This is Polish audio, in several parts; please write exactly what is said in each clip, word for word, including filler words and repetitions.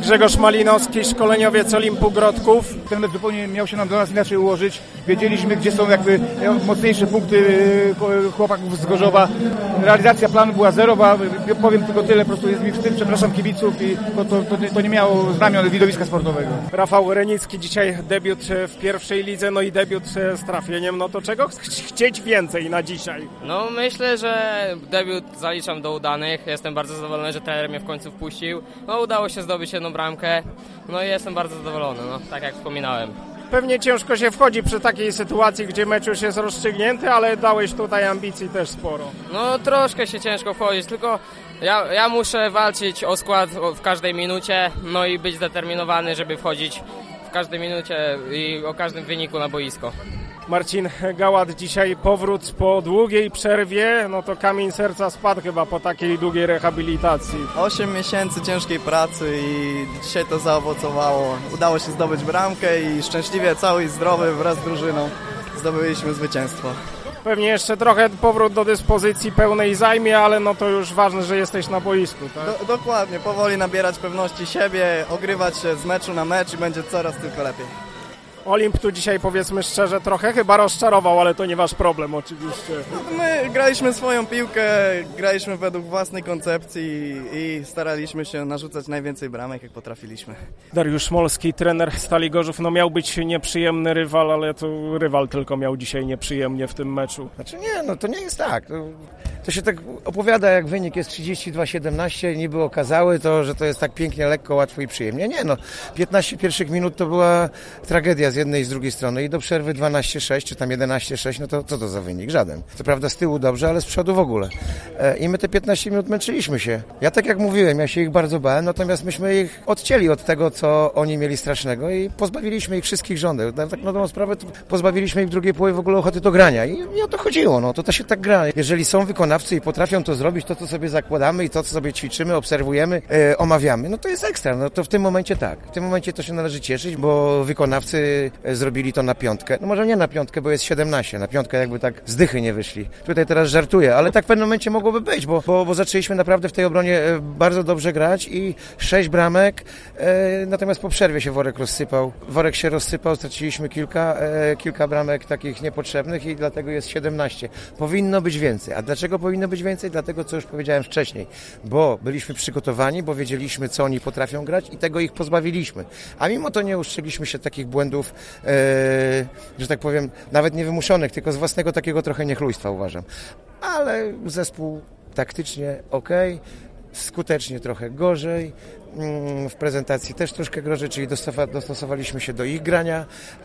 Grzegorz Malinowski, szkoleniowiec Olimpu Grodków. Ten mecz zupełnie miał się nam do nas inaczej ułożyć. Wiedzieliśmy, gdzie są jakby mocniejsze punkty chłopaków z Gorzowa. Realizacja planu była zerowa. Powiem tylko tyle, po prostu jest mi wstyd, przepraszam kibiców i to, to, to, to nie miało znamion widowiska sportowego. Rafał Renicki, dzisiaj debiut w pierwszej lidze, no i debiut z trafieniem. No to czego ch- chcieć więcej na dzisiaj? No myślę, że debiut zaliczam do udanych. Jestem bardzo zadowolony, że trener mnie w końcu wpuścił. No udało się zdobyć jedną bramkę. No i jestem bardzo zadowolony, no tak jak wspominałem. Pewnie ciężko się wchodzi przy takiej sytuacji, gdzie mecz już jest rozstrzygnięty, ale dałeś tutaj ambicji też sporo. No troszkę się ciężko wchodzić, tylko ja, ja muszę walczyć o skład w każdej minucie, no i być zdeterminowany, żeby wchodzić w każdej minucie i o każdym wyniku na boisko. Marcin Gałat, dzisiaj powrót po długiej przerwie, no to kamień serca spadł chyba po takiej długiej rehabilitacji. Osiem miesięcy ciężkiej pracy i dzisiaj to zaowocowało. Udało się zdobyć bramkę i szczęśliwie cały i zdrowy wraz z drużyną zdobyliśmy zwycięstwo. Pewnie jeszcze trochę powrót do dyspozycji pełnej zajmie, ale no to już ważne, że jesteś na boisku, tak? Do, dokładnie, powoli nabierać pewności siebie, ogrywać się z meczu na mecz i będzie coraz tylko lepiej. Olimp tu dzisiaj, powiedzmy szczerze, trochę chyba rozczarował, ale to nie wasz problem oczywiście. My graliśmy swoją piłkę, graliśmy według własnej koncepcji i staraliśmy się narzucać najwięcej bramek, jak potrafiliśmy. Dariusz Szmolski, trener Stali Gorzów, no miał być nieprzyjemny rywal, ale to rywal tylko miał dzisiaj nieprzyjemnie w tym meczu. Znaczy nie, no to nie jest tak. To, to się tak opowiada, jak wynik jest trzydzieści dwa siedemnaście, niby okazały to, że to jest tak pięknie, lekko, łatwo i przyjemnie. Nie no, piętnaście pierwszych minut to była tragedia z jednej i z drugiej strony i do przerwy dwanaście sześć czy tam jedenaście sześć, no to co to za wynik? Żaden. Co prawda z tyłu dobrze, ale z przodu w ogóle. I my te piętnaście minut męczyliśmy się. Ja tak jak mówiłem, ja się ich bardzo bałem, natomiast myśmy ich odcięli od tego, co oni mieli strasznego i pozbawiliśmy ich wszystkich rządów. Tak na dobrą sprawę pozbawiliśmy ich w drugiej połowie w ogóle ochoty do grania i, i o to chodziło, no to to się tak gra. Jeżeli są wykonawcy i potrafią to zrobić, to co sobie zakładamy i to co sobie ćwiczymy, obserwujemy, e, omawiamy, no to jest ekstra. No to w tym momencie tak. W tym momencie to się należy cieszyć, bo wykonawcy zrobili to na piątkę. No może nie na piątkę, bo jest siedemnaście. Na piątkę jakby tak z dychy nie wyszli. Tutaj teraz żartuję, ale tak w pewnym momencie mogłoby być, bo, bo, bo zaczęliśmy naprawdę w tej obronie bardzo dobrze grać i sześć bramek, e, natomiast po przerwie się worek rozsypał. Worek się rozsypał, straciliśmy kilka, e, kilka bramek takich niepotrzebnych i dlatego jest siedemnaście. Powinno być więcej. A dlaczego powinno być więcej? Dlatego, co już powiedziałem wcześniej. Bo byliśmy przygotowani, bo wiedzieliśmy, co oni potrafią grać i tego ich pozbawiliśmy. A mimo to nie ustrzegliśmy się takich błędów, e, że tak powiem, nawet niewymuszonych, tylko z własnego takiego trochę niechlujstwa uważam. Ale zespół taktycznie okej, skutecznie trochę gorzej, w prezentacji też troszkę gorzej, czyli dostosowaliśmy się do ich grania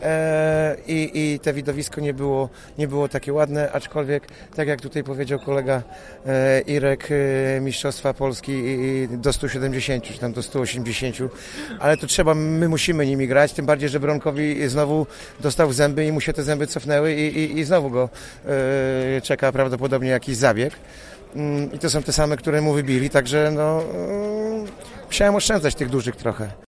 e, i, i te widowisko nie było, nie było takie ładne, aczkolwiek tak jak tutaj powiedział kolega e, Irek, e, Mistrzostwa Polski i, i do stu siedemdziesięciu czy tam do stu osiemdziesięciu, ale to trzeba, my musimy nimi grać, tym bardziej, że Bronkowi znowu dostał w zęby i mu się te zęby cofnęły i, i, i znowu go e, czeka prawdopodobnie jakiś zabieg. I to są te same, które mu wybili, także no, musiałem oszczędzać tych dużych trochę.